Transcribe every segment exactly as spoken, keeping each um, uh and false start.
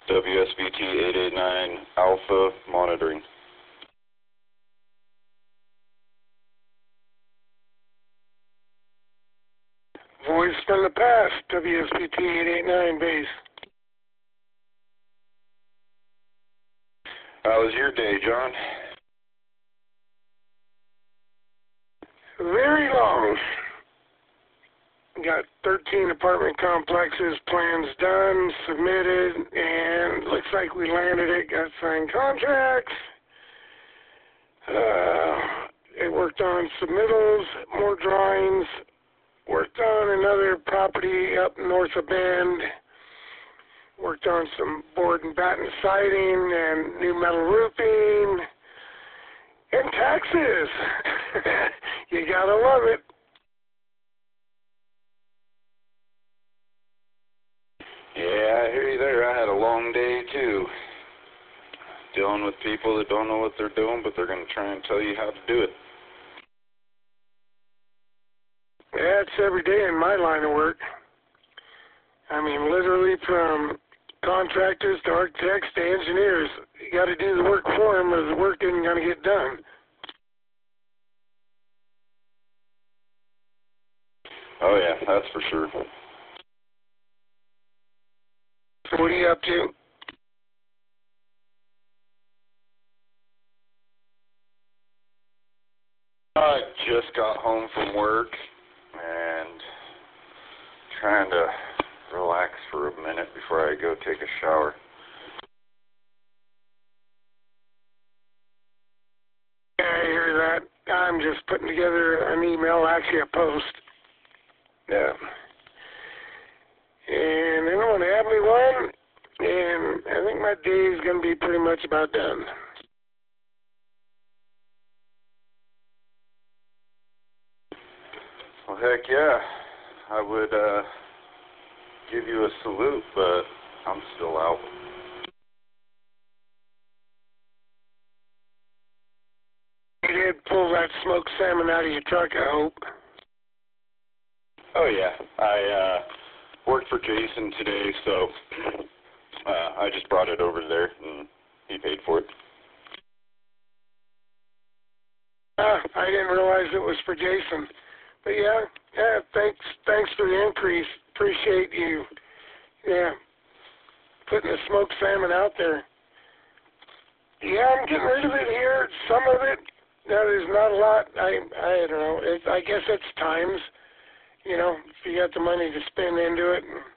W S B T eight eight nine Alpha monitoring. Voice from the past, W S B T eight eight nine base. How was your day, John? Very long. Got thirteen apartment complexes, plans done, submitted, and looks like we landed it, got signed contracts. Uh, it worked on submittals, more drawings, worked on another property up north of Bend, worked on some board and batten siding and new metal roofing, and taxes. You gotta love it. Yeah, I hear you there. I had a long day, too. Dealing with people that don't know what they're doing, but they're going to try and tell you how to do it. Yeah, it's every day in my line of work. I mean, literally from contractors to architects to engineers. You got to do the work for them or the work isn't going to get done. Oh, yeah, that's for sure. So what are you up to? I just got home from work and trying to relax for a minute before I go take a shower. Yeah, I hear that. I'm just putting together an email, actually a post. Yeah. And they don't have me one, and I think my day is going to be pretty much about done. Well, heck yeah. I would uh, give you a salute, but I'm still out. You did pull that smoked salmon out of your truck, I hope. Oh, yeah. I uh, worked for Jason today, so uh, I just brought it over there, and he paid for it. Ah, I didn't realize it was for Jason. But yeah, yeah, thanks thanks for the increase. Appreciate you, yeah, putting the smoked salmon out there. Yeah, I'm getting rid of it here. Some of it, no, there's not a lot. I I don't know. It, I guess it's times. You know, if you got the money to spend into it. And,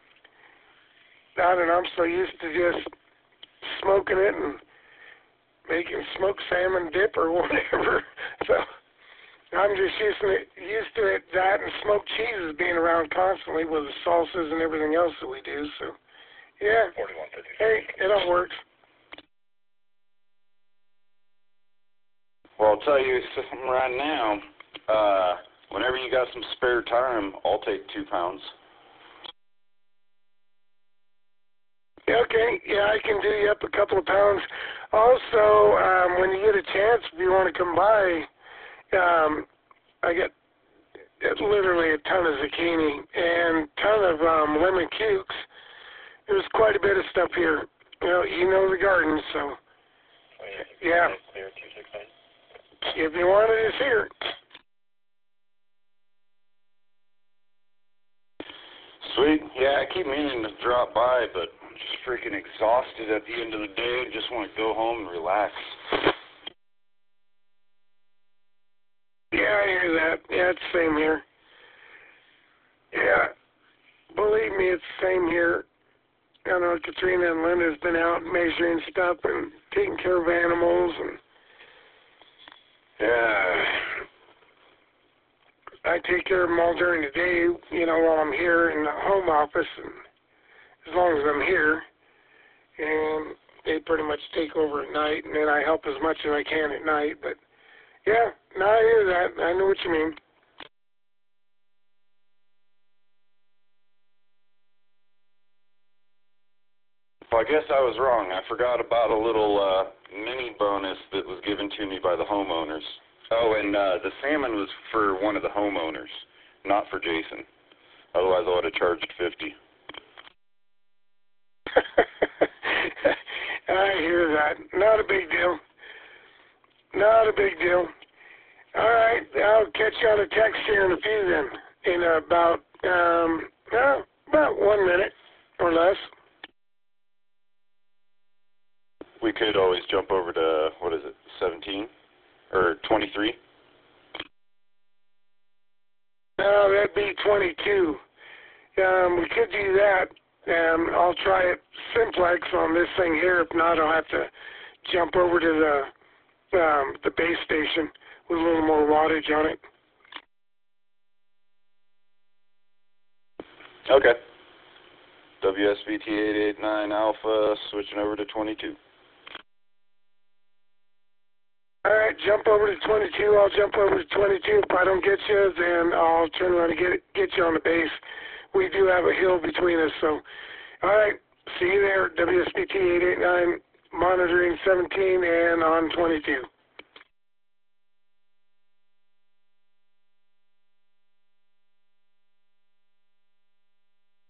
I don't know, I'm so used to just smoking it and making smoked salmon dip or whatever. So I'm just used to it, used to it, that and smoked cheeses being around constantly with the salsas and everything else that we do. So, yeah, hey, it all works. Well, I'll tell you something right now. Uh, whenever you got some spare time, I'll take two pounds. Okay, yeah, I can do you up a couple of pounds. Also, um, when you get a chance, if you want to come by, um, I got literally a ton of zucchini and a ton of um, lemon cukes. There's quite a bit of stuff here. You know, you know the garden, so yeah. If you want it, it's here. Sweet. Yeah, I keep meaning to drop by, but I'm just freaking exhausted at the end of the day and just want to go home and relax. Yeah, I hear that. Yeah, it's the same here. Yeah, believe me, it's the same here. I know Katrina and Linda's been out measuring stuff and taking care of animals, and yeah, I take care of them all during the day, you know, while I'm here in the home office, and as long as I'm here, and they pretty much take over at night, and then I help as much as I can at night, but yeah, no, I hear that. I know what you mean. Well, I guess I was wrong. I forgot about a little uh, mini bonus that was given to me by the homeowners. Oh, and uh, the salmon was for one of the homeowners, not for Jason. Otherwise, I would have charged fifty. bad. Not a big deal. Not a big deal. All right, I'll catch you on a text here in a few then, in about, um, uh, about one minute or less. We could always jump over to, what is it, seventeen? Or twenty-three? No, that'd be twenty-two. Um, we could do that. Um, I'll try it simplex on this thing here. If not, I'll have to jump over to the um, the base station with a little more wattage on it. Okay. W S B T eight eight nine Alpha, switching over to twenty-two. All right, jump over to twenty-two. I'll jump over to twenty-two. If I don't get you, then I'll turn around and get get you on the base. We do have a hill between us, so all right. See you there. W S B T eight eight nine monitoring seventeen and on twenty-two.